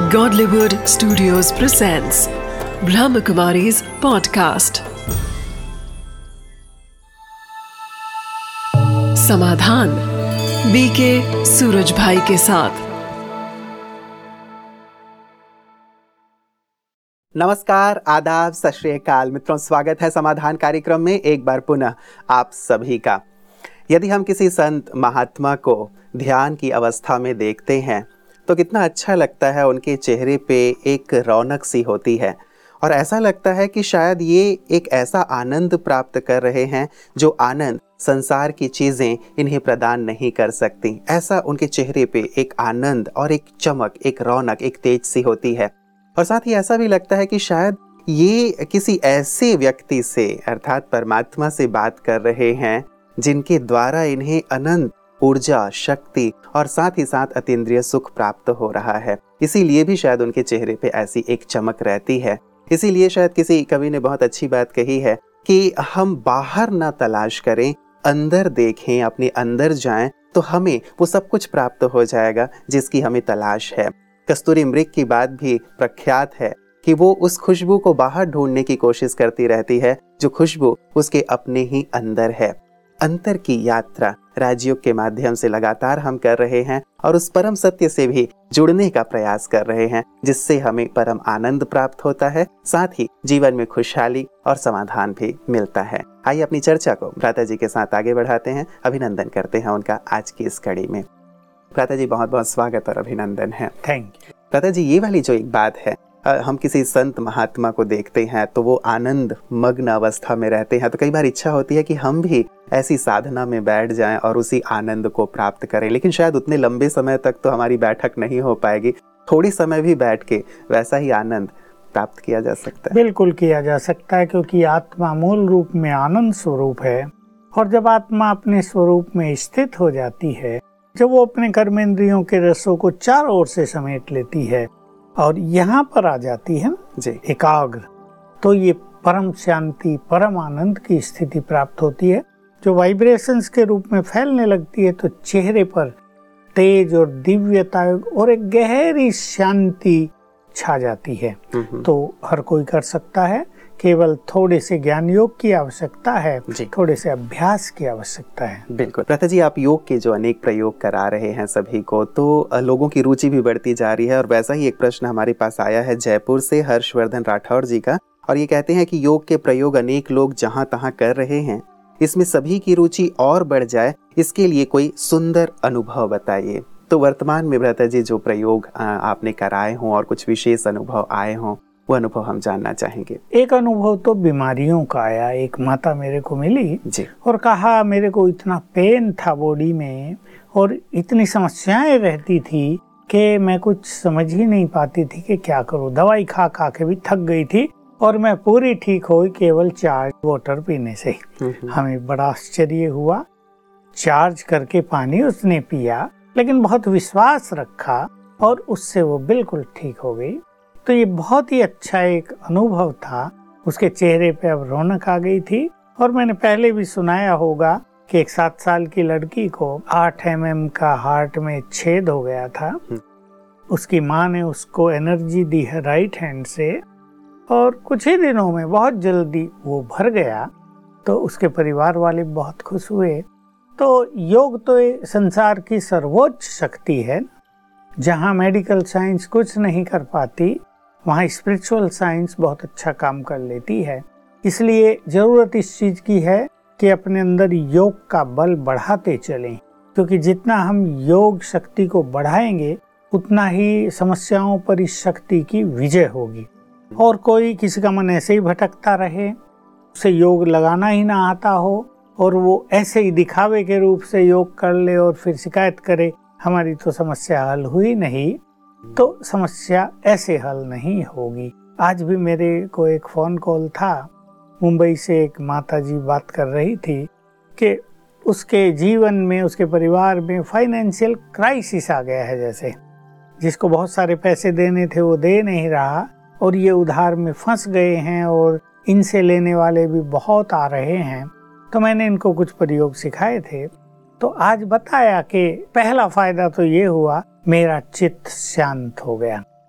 Godlywood Studios presents Brahmakumari's podcast. Samadhan BK Suraj bhai के साथ। नमस्कार, आदाब, सत श्री अकाल मित्रों, स्वागत है समाधान कार्यक्रम में एक बार पुनः आप सभी का। यदि हम किसी संत महात्मा को ध्यान की अवस्था में देखते हैं तो कितना अच्छा लगता है। उनके चेहरे पे एक रौनक सी होती है और ऐसा लगता है कि शायद ये एक ऐसा आनंद प्राप्त कर रहे हैं जो आनंद संसार की चीज़ें इन्हें प्रदान नहीं कर सकती। ऐसा उनके चेहरे पे एक आनंद और एक चमक, एक रौनक, एक तेज सी होती है। और साथ ही ऐसा भी लगता है कि शायद ये किसी ऐसे व्यक्ति से अर्थात परमात्मा से बात कर रहे हैं जिनके द्वारा इन्हें अनंत ऊर्जा, शक्ति और साथ ही साथ अतीन्द्रिय सुख प्राप्त हो रहा है। इसीलिए भी शायद उनके चेहरे पे ऐसी एक चमक रहती है। इसीलिए शायद किसी कवि ने बहुत अच्छी बात कही है कि हम बाहर ना तलाश करें, अंदर देखें, अपने अंदर जाएं तो हमें वो सब कुछ प्राप्त हो जाएगा जिसकी हमें तलाश है। कस्तूरी मृग की बात भी प्रख्यात है कि वो उस खुशबू को बाहर ढूंढने की कोशिश करती रहती है जो खुशबू उसके अपने ही अंदर है। अंतर की यात्रा राजयोग के माध्यम से लगातार हम कर रहे हैं और उस परम सत्य से भी जुड़ने का प्रयास कर रहे हैं जिससे हमें परम आनंद प्राप्त होता है, साथ ही जीवन में खुशहाली और समाधान भी मिलता है। आइए अपनी चर्चा को भ्राता जी के साथ आगे बढ़ाते हैं। अभिनंदन करते हैं उनका आज की इस कड़ी में। भ्राता जी, बहुत बहुत स्वागत और अभिनंदन है। Thank you. भ्राता जी, ये वाली जो एक बात है, हम किसी संत महात्मा को देखते हैं तो वो आनंद मग्न अवस्था में रहते हैं, तो कई बार इच्छा होती है कि हम भी ऐसी साधना में बैठ जाएं और उसी आनंद को प्राप्त करें, लेकिन शायद उतने लंबे समय तक तो हमारी बैठक नहीं हो पाएगी। थोड़ी समय भी बैठ के वैसा ही आनंद प्राप्त किया जा सकता है। बिल्कुल किया जा सकता है, क्योंकि आत्मा मूल रूप में आनंद स्वरूप है और जब आत्मा अपने स्वरूप में स्थित हो जाती है, जब वो अपने कर्मेंद्रियों के रसों को चारों ओर से समेट लेती है और यहाँ पर आ जाती है जी, एकाग्र, तो ये परम शांति, परम आनंद की स्थिति प्राप्त होती है जो वाइब्रेशंस के रूप में फैलने लगती है। तो चेहरे पर तेज और दिव्यता और एक गहरी शांति छा जाती है। तो हर कोई कर सकता है, केवल थोड़े से ज्ञान योग की आवश्यकता है, थोड़े से अभ्यास की आवश्यकता है। बिल्कुल भ्राता जी, आप योग के जो अनेक प्रयोग करा रहे हैं सभी को, तो लोगों की रुचि भी बढ़ती जा रही है। और वैसा ही एक प्रश्न हमारे पास आया है जयपुर से हर्षवर्धन राठौर जी का, और ये कहते हैं कि योग के प्रयोग अनेक लोग जहाँ तहाँ कर रहे हैं, इसमें सभी की रुचि और बढ़ जाए, इसके लिए कोई सुंदर अनुभव बताइए। तो वर्तमान में भ्राता जी जो प्रयोग आपने कराए हों और कुछ विशेष अनुभव आए हों, वो अनुभव हम जानना चाहेंगे। एक अनुभव तो बीमारियों का आया। एक माता मेरे को मिली जी और कहा मेरे को इतना पेन था बॉडी में और इतनी समस्याएं रहती थी कि मैं कुछ समझ ही नहीं पाती थी कि क्या करूं। दवाई खा खा के भी थक गई थी और मैं पूरी ठीक हुई केवल चार्ज वाटर पीने से। हमें बड़ा आश्चर्य हुआ। चार्ज करके पानी उसने पिया, लेकिन बहुत विश्वास रखा और उससे वो बिल्कुल ठीक हो गई। तो ये बहुत ही अच्छा एक अनुभव था। उसके चेहरे पे अब रौनक आ गई थी। और मैंने पहले भी सुनाया होगा कि एक 7 साल की लड़की को 8 mm का हार्ट में छेद हो गया था। उसकी माँ ने उसको एनर्जी दी है राइट हैंड से और कुछ ही दिनों में बहुत जल्दी वो भर गया। तो उसके परिवार वाले बहुत खुश हुए। तो योग तो संसार की सर्वोच्च शक्ति है। जहाँ मेडिकल साइंस कुछ नहीं कर पाती, वहाँ स्पिरिचुअल साइंस बहुत अच्छा काम कर लेती है। इसलिए जरूरत इस चीज की है कि अपने अंदर योग का बल बढ़ाते चलें, क्योंकि जितना हम योग शक्ति को बढ़ाएंगे उतना ही समस्याओं पर इस शक्ति की विजय होगी। और कोई किसी का मन ऐसे ही भटकता रहे, उसे योग लगाना ही ना आता हो और वो ऐसे ही दिखावे के रूप से योग कर ले और फिर शिकायत करे हमारी तो समस्या हल हुई नहीं, तो समस्या ऐसे हल नहीं होगी। आज भी मेरे को एक फोन कॉल था, मुंबई से एक माता जी बात कर रही थी कि उसके जीवन में, उसके परिवार में फाइनेंशियल क्राइसिस आ गया है। जैसे जिसको बहुत सारे पैसे देने थे वो दे नहीं रहा और ये उधार में फंस गए हैं और इनसे लेने वाले भी बहुत आ रहे हैं। तो मैंने इनको कुछ प्रयोग सिखाए थे। तो आज बताया कि पहला फायदा तो ये हुआ, मेरा चित्त शांत हो गया।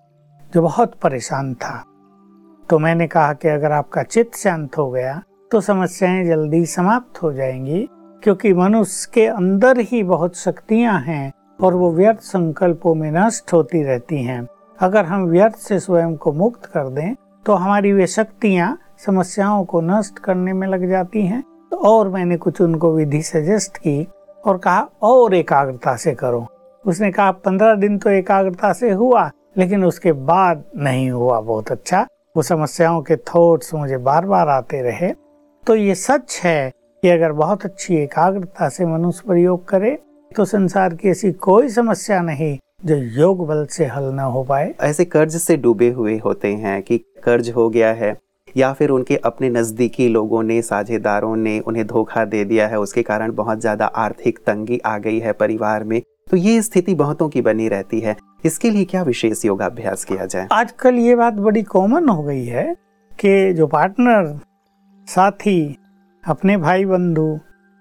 जो बहुत परेशान था। तो मैंने कहा कि अगर आपका चित्त शांत हो गया तो समस्याएं जल्दी समाप्त हो जाएंगी, क्योंकि मनुष्य के अंदर ही बहुत शक्तियां हैं और वो व्यर्थ संकल्पों में नष्ट होती रहती हैं। अगर हम व्यर्थ से स्वयं को मुक्त कर दें तो हमारी वे शक्तियां समस्याओं को नष्ट करने में लग जाती हैं। तो और मैंने कुछ उनको विधि सजेस्ट की और कहा और एकाग्रता से करो। उसने कहा 15 दिन तो एकाग्रता से हुआ, लेकिन उसके बाद नहीं हुआ बहुत अच्छा। वो समस्याओं के थॉट्स मुझे बार बार आते रहे। तो ये सच है कि अगर बहुत अच्छी एकाग्रता से मनुष्य प्रयोग करे तो संसार की ऐसी कोई समस्या नहीं जो योग बल से हल न हो पाए। ऐसे कर्ज से डूबे हुए होते हैं कि कर्ज हो गया है, या फिर उनके अपने नज़दीकी लोगों ने, साझेदारों ने उन्हें धोखा दे दिया है, उसके कारण बहुत ज़्यादा आर्थिक तंगी आ गई है परिवार में। तो ये स्थिति बहुतों की बनी रहती है। इसके लिए क्या विशेष योगाभ्यास किया जाए? आजकल ये बात बड़ी कॉमन हो गई है कि जो पार्टनर, साथी, अपने भाई बंधु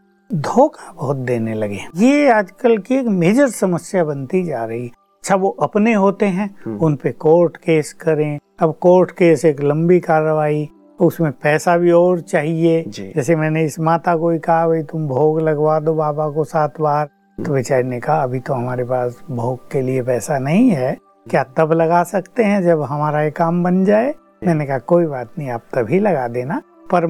धोखा बहुत देने लगे। ये आजकल की एक मेजर समस्या बनती जा रही। अच्छा, वो अपने होते हैं, उन पे कोर्ट केस करें। अब कोर्ट केस एक लंबी कार्रवाई, उसमें पैसा भी और चाहिए। जैसे मैंने इस माता को ही कहा, भाई तुम भोग लगवा दो बाबा को 7 बार। तो बेचारी ने कहा अभी तो हमारे पास भोग के लिए पैसा नहीं है, क्या तब लगा सकते हैं जब हमारा ये काम बन जाए? मैंने कहा कोई बात नहीं, आप तभी लगा देना, पर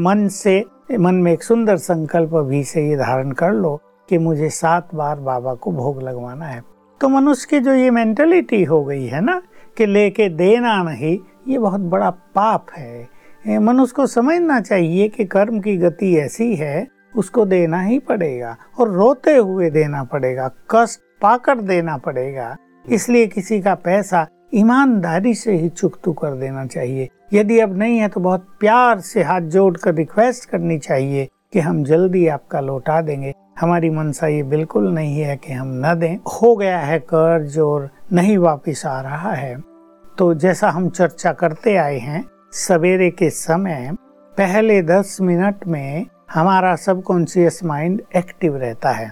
मन में एक सुंदर संकल्प अभी से ये धारण कर लो कि मुझे 7 बार बाबा को भोग लगवाना है। तो मनुष्य की जो ये मेंटलिटी हो गई है ना कि लेके देना नहीं, ये बहुत बड़ा पाप है। मनुष्य को समझना चाहिए कि कर्म की गति ऐसी है, उसको देना ही पड़ेगा और रोते हुए देना पड़ेगा, कष्ट पाकर देना पड़ेगा। इसलिए किसी का पैसा ईमानदारी से ही चुकतू कर देना चाहिए। यदि अब नहीं है तो बहुत प्यार से हाथ जोड़कर रिक्वेस्ट करनी चाहिए कि हम जल्दी आपका लौटा देंगे। हमारी मनसा ये बिल्कुल नहीं है कि हम न दें। हो गया है कर्ज और नहीं वापस आ रहा है, तो जैसा हम चर्चा करते आए हैं, सवेरे के समय पहले 10 मिनट में हमारा सबकॉन्शियस माइंड एक्टिव रहता है।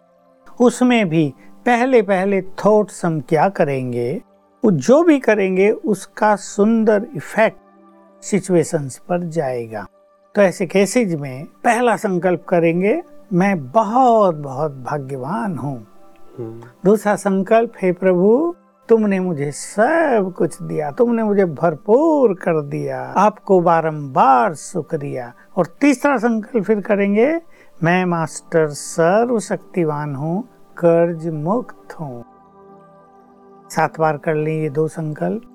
उसमें भी पहले थॉट्स हम क्या करेंगे, वो जो भी करेंगे उसका सुंदर इफेक्ट सिचुएशंस पर जाएगा। तो ऐसे केसेज में पहला संकल्प करेंगे, मैं बहुत बहुत भाग्यवान हूँ। दूसरा संकल्प, हे प्रभु तुमने मुझे सब कुछ दिया, तुमने मुझे भरपूर कर दिया, आपको बारंबार शुक्रिया। और तीसरा संकल्प फिर करेंगे, मैं मास्टर सर्वशक्तिवान हूँ, कर्ज मुक्त हूँ। 7 बार कर लें ये 2 संकल्प।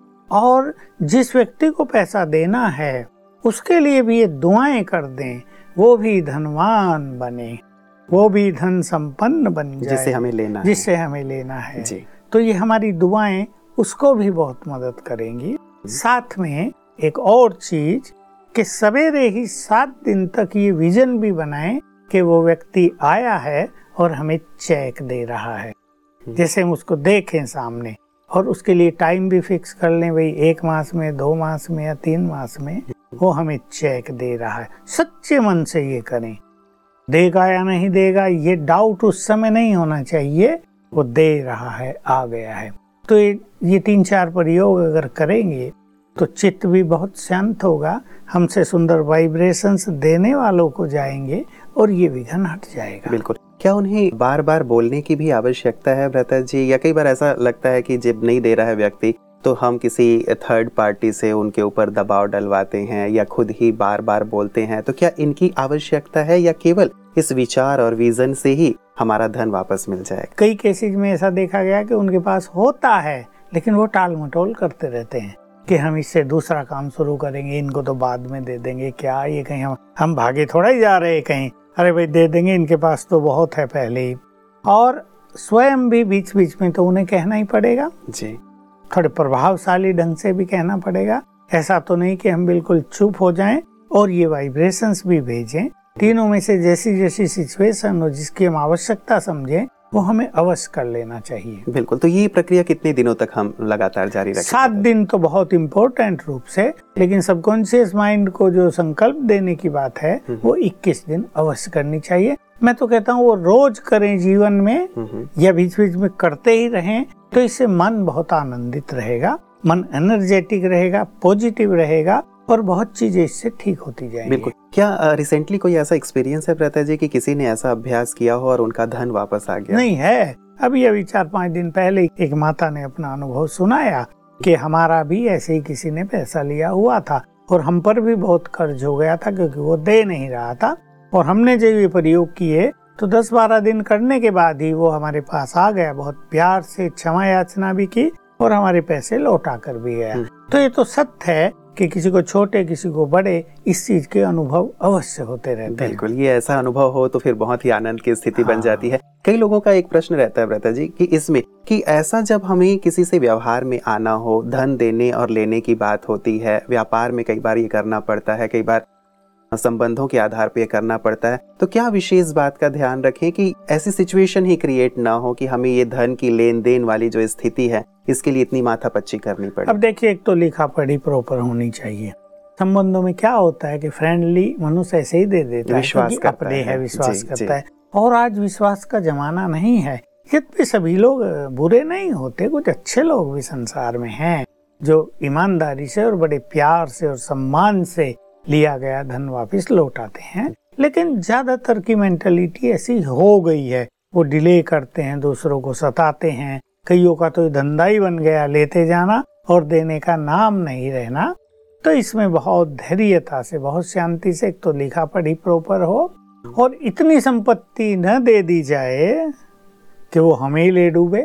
और जिस व्यक्ति को पैसा देना है उसके लिए भी ये दुआएं कर दें, वो भी धनवान बने, वो भी धन संपन्न बन जाए जिससे हमें लेना है जी। तो ये हमारी दुआएं उसको भी बहुत मदद करेंगी। साथ में एक और चीज कि सवेरे ही 7 दिन तक ये विजन भी बनाएं कि वो व्यक्ति आया है और हमें चेक दे रहा है, जैसे हम उसको देखें सामने, और उसके लिए टाइम भी फिक्स कर लें, भाई 1 मास में, 2 मास में या 3 मास में वो हमें चेक दे रहा है। सच्चे मन से ये करें। देगा या नहीं देगा ये डाउट उस समय नहीं होना चाहिए, वो दे रहा है, आ गया है। तो ये 3-4 प्रयोग अगर करेंगे तो चित्त भी बहुत शांत होगा, हमसे सुंदर वाइब्रेशंस देने वालों को जाएंगे और ये विघ्न हट जाएगा। बिल्कुल। क्या उन्हें बार बार बोलने की भी आवश्यकता है भ्राता जी, या कई बार ऐसा लगता है कि जब नहीं दे रहा है व्यक्ति तो हम किसी थर्ड पार्टी से उनके ऊपर दबाव डलवाते हैं या खुद ही बार बार बोलते हैं? तो क्या इनकी आवश्यकता है या केवल इस विचार और विजन से ही हमारा धन वापस मिल जाएगा? कई केसेज में ऐसा देखा गया कि उनके पास होता है लेकिन वो टाल मटोल करते रहते हैं कि हम इससे दूसरा काम शुरू करेंगे, इनको तो बाद में दे देंगे। क्या ये कहीं हम भागे थोड़ा ही जा रहे हैं कहीं, अरे भाई दे देंगे, इनके पास तो बहुत है पहले ही। और स्वयं भी बीच बीच में तो उन्हें कहना ही पड़ेगा जी, थोड़े प्रभावशाली ढंग से भी कहना पड़ेगा। ऐसा तो नहीं कि हम बिल्कुल चुप हो जाएं और ये वाइब्रेशंस भी भेजें। तीनों में से जैसी जैसी सिचुएशन हो, जिसकी हम आवश्यकता समझें, वो हमें अवश्य कर लेना चाहिए। बिल्कुल। तो ये प्रक्रिया कितने दिनों तक हम लगातार जारी रखें? 7 दिन तो बहुत इम्पोर्टेंट रूप से, लेकिन सबकॉन्शियस माइंड को जो संकल्प देने की बात है वो 21 दिन अवश्य करनी चाहिए। मैं तो कहता हूँ वो रोज करें जीवन में या बीच बीच में करते ही रहें, तो इससे मन बहुत आनंदित रहेगा। मन एनर्जेटिक रहेगा, पॉजिटिव रहेगा और बहुत चीजें इससे ठीक होती जाएंगी। बिल्कुल। क्या रिसेंटली कोई ऐसा एक्सपीरियंस है प्रता जी कि किसी ने ऐसा अभ्यास किया हो और उनका धन वापस आ गया? नहीं है, अभी 4-5 दिन पहले एक माता ने अपना अनुभव सुनाया कि हमारा भी ऐसे ही किसी ने पैसा लिया हुआ था और हम पर भी बहुत कर्ज हो गया था क्योंकि वो दे नहीं रहा था, और हमने जब ये प्रयोग किए तो 10-12 दिन करने के बाद ही वो हमारे पास आ गया, बहुत प्यार से क्षमा याचना भी की और हमारे पैसे लौटा कर भी गया। तो ये तो सत्य है कि किसी को छोटे किसी को बड़े इस चीज के अनुभव अवश्य होते रहते हैं। बिल्कुल, ये ऐसा अनुभव हो तो फिर बहुत ही आनंद की स्थिति बन जाती है। कई लोगों का एक प्रश्न रहता है व्रता जी कि इसमें कि ऐसा जब हमें किसी से व्यवहार में आना हो, धन देने और लेने की बात होती है, व्यापार में कई बार ये करना पड़ता है, कई बार संबंधों के आधार पर करना पड़ता है, तो क्या विशेष बात का ध्यान रखें कि ऐसी सिचुएशन ही क्रिएट ना हो कि हमें ये धन की लेन देन वाली जो स्थिति है इसके लिए इतनी माथापच्ची करनी पड़े? अब देखिए, एक तो लिखा पढ़ी प्रॉपर होनी चाहिए। संबंधों में क्या होता है कि फ्रेंडली मनुष्य ऐसे ही दे देता है, विश्वास करता अपने है, विश्वास जी, करता है। और आज विश्वास का जमाना नहीं है। यद्यपि सभी लोग बुरे नहीं होते, कुछ अच्छे लोग भी संसार में हैं जो ईमानदारी से और बड़े प्यार से और सम्मान से लिया गया धन वापस लौटाते हैं, लेकिन ज्यादातर की मेंटलिटी ऐसी हो गई है, वो डिले करते हैं, दूसरों को सताते हैं। कईयों का तो धंधा ही बन गया, लेते जाना और देने का नाम नहीं रहना। तो इसमें बहुत धैर्यता से, बहुत शांति से, एक तो लिखा पढ़ी प्रॉपर हो और इतनी संपत्ति न दे दी जाए कि वो हमें ही ले डूबे।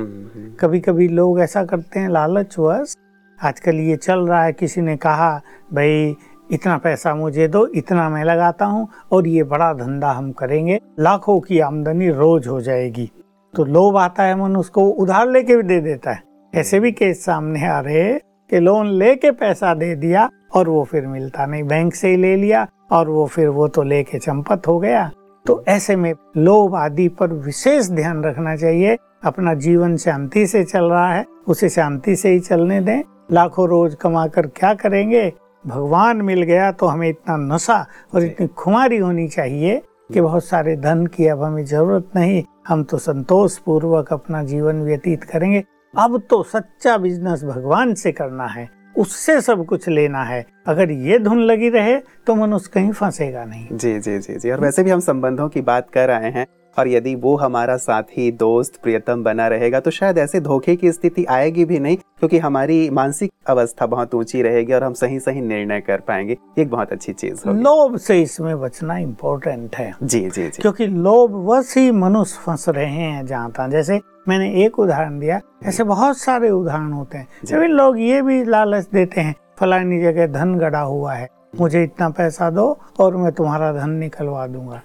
कभी कभी लोग ऐसा करते हैं लालचवश। आजकल ये चल रहा है, किसी ने कहा भाई इतना पैसा मुझे दो, इतना मैं लगाता हूँ और ये बड़ा धंधा हम करेंगे, लाखों की आमदनी रोज हो जाएगी। तो लोभ आता है, मन उसको उधार लेके भी दे देता है। ऐसे भी केस सामने आ रहे कि लोन लेके पैसा दे दिया और वो फिर मिलता नहीं, बैंक से ही ले लिया और वो फिर वो तो लेके चंपत हो गया। तो ऐसे में लोभ आदि पर विशेष ध्यान रखना चाहिए। अपना जीवन शांति से चल रहा है, उसे शांति से ही चलने दें। लाखों रोज कमाकर क्या करेंगे? भगवान मिल गया तो हमें इतना नशा और इतनी खुमारी होनी चाहिए कि बहुत सारे धन की अब हमें जरूरत नहीं, हम तो संतोष पूर्वक अपना जीवन व्यतीत करेंगे। अब तो सच्चा बिजनेस भगवान से करना है, उससे सब कुछ लेना है। अगर ये धुन लगी रहे तो मनुष्य कहीं फंसेगा नहीं। जी जी जी जी। और वैसे भी हम संबंधों की बात कर रहे हैं, और यदि वो हमारा साथी, दोस्त, प्रियतम बना रहेगा तो शायद ऐसे धोखे की स्थिति आएगी भी नहीं, क्योंकि हमारी मानसिक अवस्था बहुत ऊंची रहेगी और हम सही सही निर्णय कर पाएंगे। एक बहुत अच्छी चीज होगी। लोभ से इसमें बचना इम्पोर्टेंट है। जी जी जी। क्योंकि लोभवश ही मनुष्य फंस रहे हैं जहाँ तक। जैसे मैंने एक उदाहरण दिया, ऐसे बहुत सारे उदाहरण होते हैं। सभी लोग ये भी लालच देते हैं, फलानी जगह धन गड़ा हुआ है, मुझे इतना पैसा दो और मैं तुम्हारा धन निकलवा दूंगा।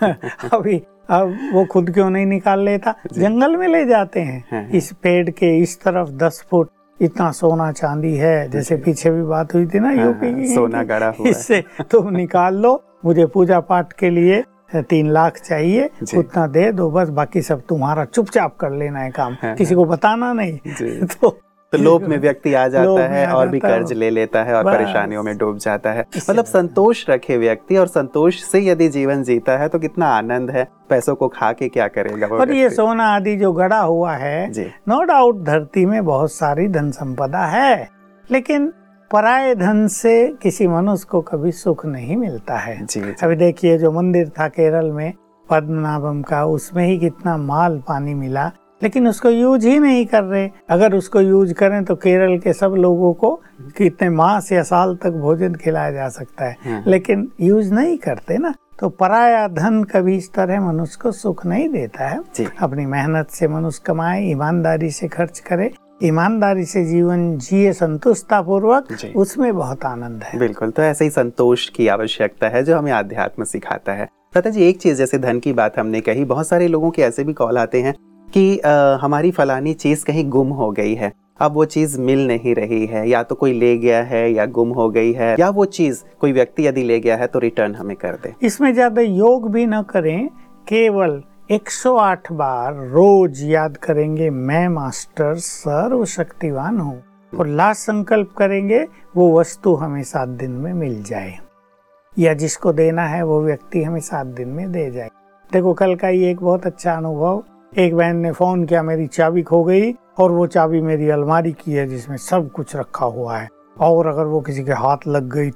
अब वो खुद क्यों नहीं निकाल लेता? जंगल में ले जाते हैं, इस पेड़ के इस तरफ 10 फुट इतना सोना चांदी है, जैसे पीछे भी बात हुई थी ना यूपी की, सोना गड़ा हुआ इससे तुम निकाल लो, मुझे पूजा पाठ के लिए 3 लाख चाहिए, उतना दे दो, बस बाकी सब तुम्हारा, चुपचाप कर लेना है काम, किसी को बताना नहीं। तो लोभ में व्यक्ति आ जाता है और भी कर्ज ले लेता है और परेशानियों में डूब जाता है। मतलब संतोष रखे व्यक्ति, और संतोष से यदि जीवन जीता है तो कितना आनंद है। पैसों को खा के क्या करेगा वो। और ये सोना आदि जो गड़ा हुआ है, नो डाउट धरती में बहुत सारी धन संपदा है, लेकिन पराये धन से किसी मनुष्य को कभी सुख नहीं मिलता है। अभी देखिए जो मंदिर था केरल में पद्मनाभम का, उसमें ही कितना माल पानी मिला, लेकिन उसको यूज ही नहीं कर रहे। अगर उसको यूज करें तो केरल के सब लोगों को कितने मास या साल तक भोजन खिलाया जा सकता है, लेकिन यूज नहीं करते ना। तो पराया धन कभी इस तरह मनुष्य को सुख नहीं देता है। अपनी मेहनत से मनुष्य कमाए, ईमानदारी से खर्च करे, ईमानदारी से जीवन जिए संतुष्टता पूर्वक, उसमें बहुत आनंद है। बिल्कुल। तो ऐसे ही संतोष की आवश्यकता है जो हमें अध्यात्म सिखाता है। प्रता जी, एक चीज जैसे धन की बात हमने कही, बहुत सारे लोगों के ऐसे भी कॉल आते हैं कि हमारी फलानी चीज कहीं गुम हो गई है, अब वो चीज मिल नहीं रही है, या तो कोई ले गया है या गुम हो गई है, या वो चीज कोई व्यक्ति यदि ले गया है तो रिटर्न हमें कर दे। इसमें ज्यादा योग भी न करें, केवल 108 बार रोज याद करेंगे मैं मास्टर सर्वशक्तिवान हूँ, और लास्ट संकल्प करेंगे वो वस्तु हमें 7 दिन में मिल जाए, या जिसको देना है वो व्यक्ति हमें 7 दिन में दे जाए। देखो कल का ये एक बहुत अच्छा अनुभव, एक बहन ने फोन किया, मेरी चाबी खो गई और वो चाबी मेरी अलमारी की है जिसमें सब कुछ रखा हुआ है, और अगर वो किसी के हाथ लग गई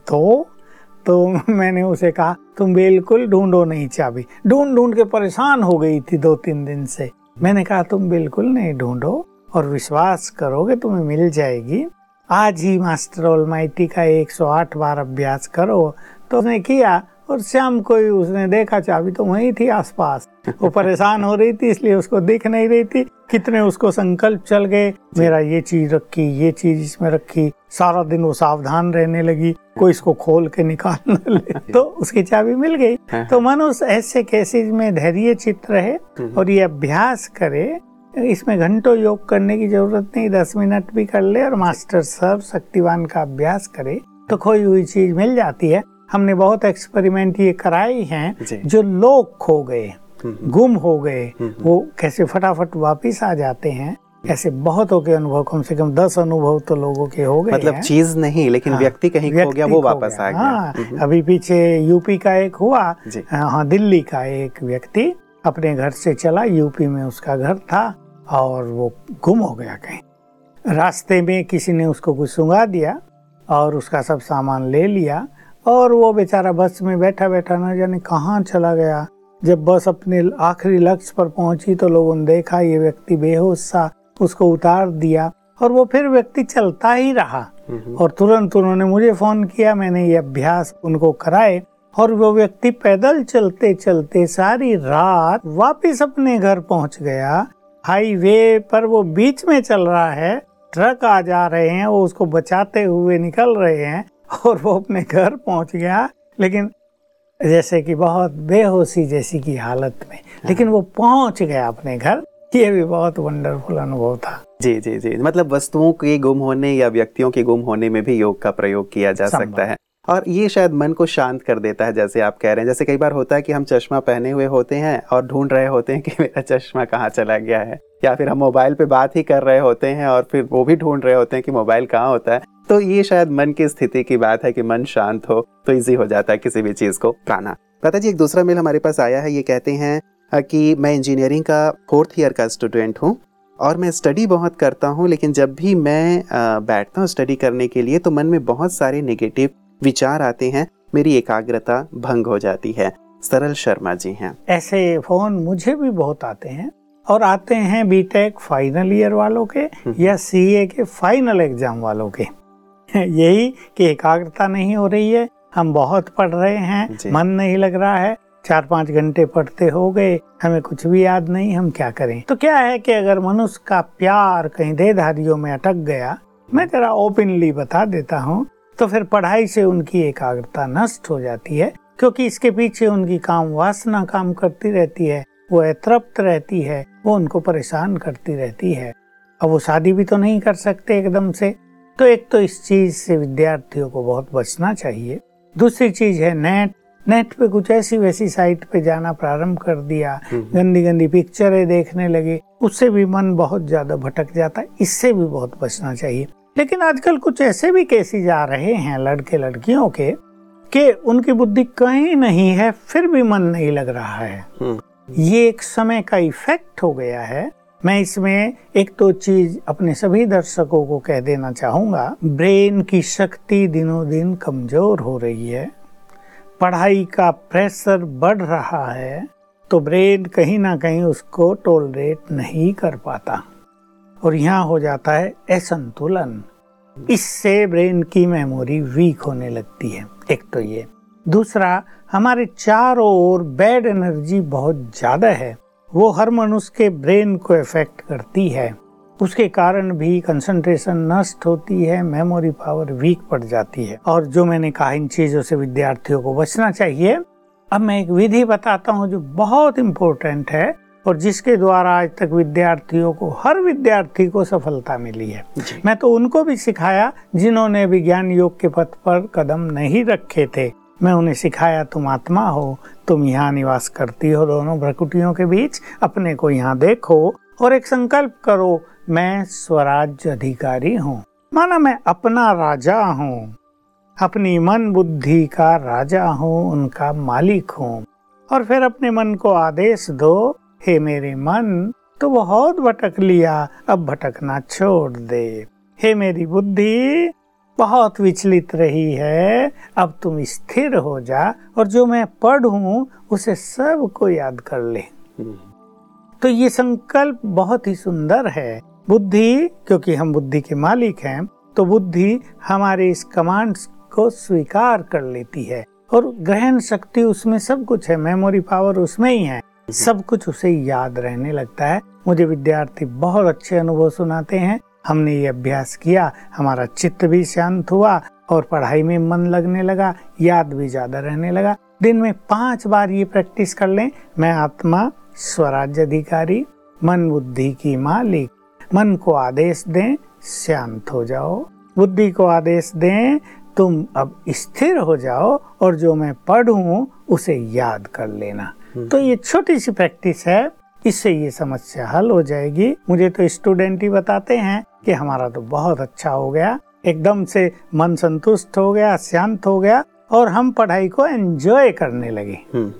तो मैंने उसे कहा तुम बिल्कुल ढूंढो नहीं चाबी। ढूंढ के परेशान हो गई थी 2-3 दिन से। मैंने कहा तुम बिल्कुल नहीं ढूंढो और विश्वास करोगे तुम्हें मिल जाएगी। आज ही मास्टर ऑलमाइटी का 108 बार अभ्यास करो। तो उसने किया और शाम को ही उसने देखा चाबी तो वहीं थी आसपास। वो परेशान हो रही थी इसलिए उसको दिख नहीं रही थी। कितने उसको संकल्प चल गए, मेरा ये चीज रखी, ये चीज इसमें रखी। सारा दिन वो सावधान रहने लगी, कोई इसको खोल के निकाल न ले। तो उसकी चाबी मिल गई। तो मनुष्य ऐसे केसेस में धैर्य चित्त रहे और ये अभ्यास करे। इसमें घंटों योग करने की जरूरत नहीं, 10 मिनट भी कर ले और मास्टर सर्व शक्तिवान का अभ्यास करे तो खोई हुई चीज मिल जाती है। हमने बहुत एक्सपेरिमेंट ये कराए हैं। जो लोग खो गए, गुम हो गए, वो कैसे फटाफट वापिस आ जाते हैं। ऐसे बहुतों के अनुभव, कम से कम 10 अनुभव तो लोगों के हो गए। मतलब चीज नहीं, लेकिन व्यक्ति कहीं खो गया, वो वापस आ गया। हाँ, अभी पीछे यूपी का एक हुआ। हाँ, दिल्ली का एक व्यक्ति अपने घर से चला, यूपी में उसका घर था, और वो गुम हो गया कहीं। रास्ते में किसी ने उसको कुछ सुंघा दिया और उसका सब सामान ले लिया, और वो बेचारा बस में बैठा बैठा न जाने कहाँ चला गया। जब बस अपने आखिरी लक्ष्य पर पहुंची तो लोगों ने देखा ये व्यक्ति बेहोश सा, उसको उतार दिया और वो फिर व्यक्ति चलता ही रहा। और तुरंत उन्होंने मुझे फोन किया, मैंने ये अभ्यास उनको कराए और वो व्यक्ति पैदल चलते चलते सारी रात वापिस अपने घर पहुंच गया। हाईवे पर वो बीच में चल रहा है, ट्रक आ जा रहे हैं, वो उसको बचाते हुए निकल रहे हैं और वो अपने घर पहुंच गया, लेकिन जैसे कि बहुत बेहोशी जैसी की हालत में, लेकिन वो पहुंच गया अपने घर। ये भी बहुत वंडरफुल अनुभव था। जी जी जी, मतलब वस्तुओं के गुम होने या व्यक्तियों के गुम होने में भी योग का प्रयोग किया जा सकता है, और ये शायद मन को शांत कर देता है, जैसे आप कह रहे हैं। जैसे कई बार होता है कि हम चश्मा पहने हुए होते हैं और ढूंढ रहे होते हैं कि मेरा चश्मा कहाँ चला गया है, या फिर हम मोबाइल पे बात ही कर रहे होते हैं और फिर वो भी ढूंढ रहे होते हैं कि मोबाइल कहाँ होता है। तो ये शायद मन की स्थिति की बात है कि मन शांत हो तो इजी हो जाता है किसी भी चीज को पाना। पता जी, एक दूसरा मेल हमारे पास आया है। ये कहते हैं कि मैं इंजीनियरिंग का 4th ईयर का स्टूडेंट हूँ और मैं स्टडी बहुत करता हूँ, लेकिन जब भी मैं बैठता हूँ स्टडी करने के लिए तो मन में बहुत सारे नेगेटिव विचार आते हैं, मेरी एकाग्रता भंग हो जाती है। सरल शर्मा जी हैं। ऐसे फोन मुझे भी बहुत आते हैं, और आते हैं बीटेक फाइनल ईयर वालों के या सीए के फाइनल एग्जाम वालों के। यही कि एकाग्रता नहीं हो रही है, हम बहुत पढ़ रहे हैं, मन नहीं लग रहा है, 4-5 घंटे पढ़ते हो गए, हमें कुछ भी याद नहीं, हम क्या करें। तो क्या है कि अगर मनुष्य का प्यार कहीं देहधारियों में अटक गया, मैं जरा ओपनली बता देता हूँ, तो फिर पढ़ाई से उनकी एकाग्रता नष्ट हो जाती है, क्योंकि इसके पीछे उनकी काम वासना काम करती रहती है, वो अतृप्त रहती है, वो उनको परेशान करती रहती है। अब वो शादी भी तो नहीं कर सकते एकदम से। तो एक तो इस चीज से विद्यार्थियों को बहुत बचना चाहिए। दूसरी चीज है नेट पे कुछ ऐसी वैसी साइट पे जाना प्रारंभ कर दिया, गंदी गंदी पिक्चरें देखने लगे, उससे भी मन बहुत ज्यादा भटक जाता है। इससे भी बहुत बचना चाहिए। लेकिन आजकल कुछ ऐसे भी केसेस आ रहे हैं लड़के लड़कियों के कि उनकी बुद्धि कहीं नहीं है, फिर भी मन नहीं लग रहा है। ये एक समय का इफेक्ट हो गया है। मैं इसमें एक तो चीज अपने सभी दर्शकों को कह देना चाहूंगा, ब्रेन की शक्ति दिनों दिन कमजोर हो रही है, पढ़ाई का प्रेशर बढ़ रहा है, तो ब्रेन कहीं ना कहीं उसको टॉलरेट नहीं कर पाता और यहाँ हो जाता है असंतुलन। इससे ब्रेन की मेमोरी वीक होने लगती है। एक तो ये। दूसरा, हमारे चारों ओर बैड एनर्जी बहुत ज्यादा है, वो हर मनुष्य के ब्रेन को इफेक्ट करती है। उसके कारण भी कंसंट्रेशन नष्ट होती है, मेमोरी पावर वीक पड़ जाती है। और जो मैंने कहा, इन चीजों से विद्यार्थियों को बचना चाहिए। अब मैं एक विधि बताता हूँ जो बहुत इम्पोर्टेंट है और जिसके द्वारा आज तक विद्यार्थियों को, हर विद्यार्थी को सफलता मिली है। मैं तो उनको भी सिखाया जिन्होंने विज्ञान योग के पथ पर कदम नहीं रखे थे। मैं उन्हें सिखाया, तुम आत्मा हो, तुम यहाँ निवास करती हो दोनों भ्रकुटियों के बीच, अपने को यहाँ देखो और एक संकल्प करो, मैं स्वराज्य अधिकारी हूँ। माना मैं अपना राजा हूँ, अपनी मन बुद्धि का राजा हूँ, उनका मालिक हूँ। और फिर अपने मन को आदेश दो, हे मेरे मन, तो बहुत भटक लिया, अब भटकना छोड़ दे। हे मेरी बुद्धि, बहुत विचलित रही है, अब तुम स्थिर हो जा और जो मैं पढ़ूं उसे सबको याद कर ले। तो ये संकल्प बहुत ही सुंदर है। बुद्धि, क्योंकि हम बुद्धि के मालिक हैं, तो बुद्धि हमारे इस कमांड्स को स्वीकार कर लेती है और ग्रहण शक्ति उसमें सब कुछ है, मेमोरी पावर उसमें ही है, सब कुछ उसे याद रहने लगता है। मुझे विद्यार्थी बहुत अच्छे अनुभव सुनाते हैं, हमने ये अभ्यास किया, हमारा चित्त भी शांत हुआ और पढ़ाई में मन लगने लगा, याद भी ज्यादा रहने लगा। दिन में 5 बार ये प्रैक्टिस कर लें, मैं आत्मा स्वराज्य अधिकारी, मन बुद्धि की मालिक। मन को आदेश दें, शांत हो जाओ। बुद्धि को आदेश दें, तुम अब स्थिर हो जाओ और जो मैं पढ़ूं उसे याद कर लेना। तो ये छोटी सी प्रैक्टिस है, इससे ये समस्या हल हो जाएगी। मुझे तो स्टूडेंट ही बताते हैं कि हमारा तो बहुत अच्छा हो गया, एकदम से मन संतुष्ट हो गया, शांत हो गया और हम पढ़ाई को एंजॉय करने लगे।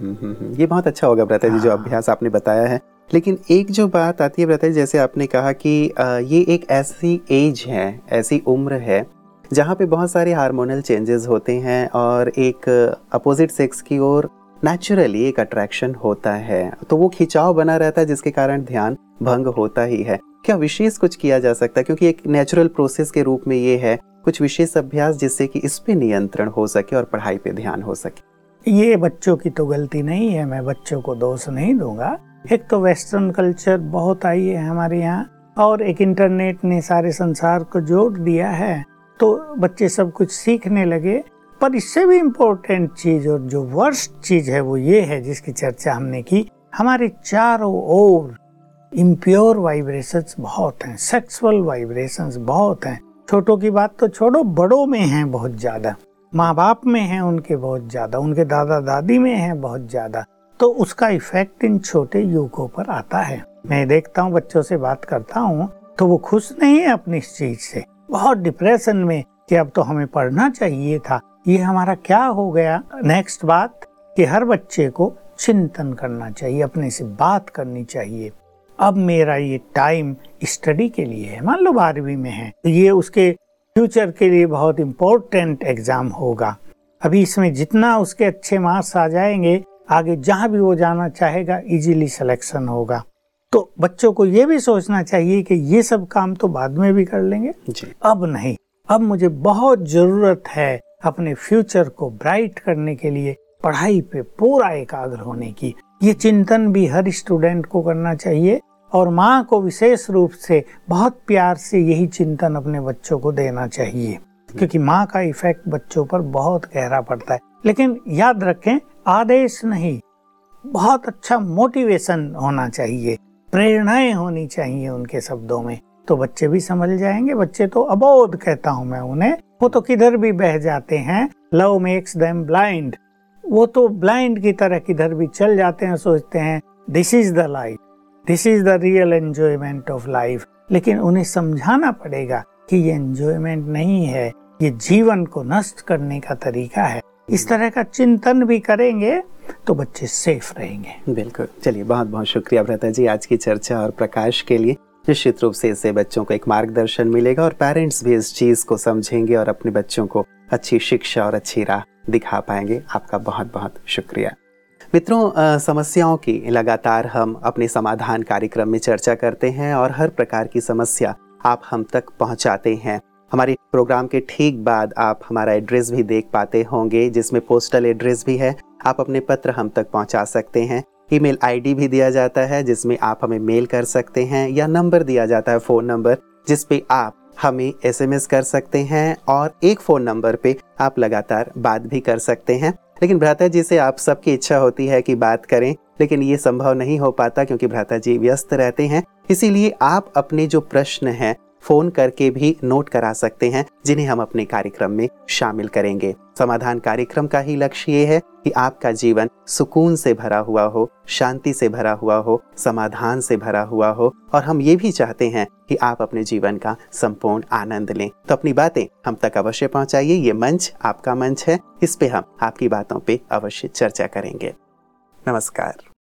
ये बहुत अच्छा होगा भ्राता जी जो अभ्यास आपने बताया है। लेकिन एक जो बात आती है भ्राता जी, जैसे आपने कहा कि ये एक ऐसी एज है, ऐसी उम्र है जहाँ पे बहुत सारे हार्मोनल चेंजेस होते हैं और एक अपोजिट सेक्स की ओर नेचुरली एक अट्रैक्शन होता है, तो वो खिंचाव बना रहता है जिसके कारण ध्यान भंग होता ही है। क्या विशेष कुछ किया जा सकता है, क्योंकि एक नेचुरल प्रोसेस के रूप में ये है, कुछ विशेष अभ्यास जिससे कि इस पे नियंत्रण हो सके और पढ़ाई पे ध्यान हो सके? ये बच्चों की तो गलती नहीं है, मैं बच्चों को दोष नहीं दूंगा। एक तो वेस्टर्न कल्चर बहुत आई है हमारे यहाँ और एक इंटरनेट ने सारे संसार को जोड़ दिया है, तो बच्चे सब कुछ सीखने लगे। पर इससे भी इम्पोर्टेंट चीज और जो वर्स्ट चीज है वो ये है, जिसकी चर्चा हमने की, हमारे चारों ओर इम्प्योर वाइब्रेशंस बहुत हैं, सेक्सुअल वाइब्रेशंस बहुत हैं। छोटों की बात तो छोड़ो, बड़ों में हैं बहुत ज्यादा, माँ बाप में हैं उनके बहुत ज्यादा, उनके दादा दादी में हैं बहुत ज्यादा। तो उसका इफेक्ट इन छोटे युवकों पर आता है। मैं देखता हूँ, बच्चों से बात करता हूँ तो वो खुश नहीं है अपनी इस चीज से, बहुत डिप्रेशन में कि अब तो हमें पढ़ना चाहिए था, ये हमारा क्या हो गया। नेक्स्ट बात कि हर बच्चे को चिंतन करना चाहिए, अपने से बात करनी चाहिए। अब मेरा ये टाइम स्टडी के लिए है, मान लो 12वीं में है, तो ये उसके फ्यूचर के लिए बहुत इम्पोर्टेंट एग्जाम होगा। अभी इसमें जितना उसके अच्छे मार्क्स आ जाएंगे, आगे जहाँ भी वो जाना चाहेगा इजीली सिलेक्शन होगा। तो बच्चों को ये भी सोचना चाहिए कि ये सब काम तो बाद में भी कर लेंगे जी। अब नहीं, अब मुझे बहुत जरूरत है अपने फ्यूचर को ब्राइट करने के लिए पढ़ाई पे पूरा एकाग्र होने की। ये चिंतन भी हर स्टूडेंट को करना चाहिए और माँ को विशेष रूप से बहुत प्यार से यही चिंतन अपने बच्चों को देना चाहिए, क्योंकि माँ का इफेक्ट बच्चों पर बहुत गहरा पड़ता है। लेकिन याद रखें, आदेश नहीं, बहुत अच्छा मोटिवेशन होना चाहिए, प्रेरणाएं होनी चाहिए उनके शब्दों में, तो बच्चे भी समझ जाएंगे। बच्चे तो अबोध कहता हूँ मैं उन्हें, वो तो किधर भी बह जाते हैं। लव मेक्स देम ब्लाइंड, वो तो ब्लाइंड की तरह किधर भी चल जाते हैं, सोचते हैं this is the life, this is the real enjoyment of life. लेकिन उन्हें समझाना पड़ेगा कि ये एंजॉयमेंट नहीं है, ये जीवन को नष्ट करने का तरीका है। इस तरह का चिंतन भी करेंगे तो बच्चे सेफ रहेंगे। बिल्कुल। चलिए, बहुत बहुत शुक्रिया भ्राता जी आज की चर्चा और प्रकाश के लिए। निश्चित रूप से इससे बच्चों को एक मार्गदर्शन मिलेगा और पेरेंट्स भी इस चीज को समझेंगे और अपने बच्चों को अच्छी शिक्षा और अच्छी राह दिखा पाएंगे। आपका बहुत बहुत शुक्रिया। मित्रों, समस्याओं की लगातार हम अपने समाधान कार्यक्रम में चर्चा करते हैं और हर प्रकार की समस्या आप हम तक पहुंचाते हैं। हमारे प्रोग्राम के ठीक बाद आप हमारा एड्रेस भी देख पाते होंगे, जिसमें पोस्टल एड्रेस भी है। आप अपने पत्र हम तक पहुंचा सकते हैं। ईमेल आईडी भी दिया जाता है जिसमें आप हमें मेल कर सकते हैं, या नंबर दिया जाता है, फ़ोन नंबर, जिस पे आप हमें एसएमएस कर सकते हैं और एक फ़ोन नंबर पे आप लगातार बात भी कर सकते हैं। लेकिन भ्राता जी से आप सबकी इच्छा होती है कि बात करें, लेकिन ये संभव नहीं हो पाता क्योंकि भ्राता जी व्यस्त रहते हैं। इसीलिए आप अपने जो प्रश्न हैं फ़ोन करके भी नोट करा सकते हैं, जिन्हें हम अपने कार्यक्रम में शामिल करेंगे। समाधान कार्यक्रम का ही लक्ष्य ये है कि आपका जीवन सुकून से भरा हुआ हो, शांति से भरा हुआ हो, समाधान से भरा हुआ हो, और हम ये भी चाहते हैं कि आप अपने जीवन का संपूर्ण आनंद लें। तो अपनी बातें हम तक अवश्य पहुंचाइए। ये मंच आपका मंच है, इस पे हम आपकी बातों पे अवश्य चर्चा करेंगे। नमस्कार।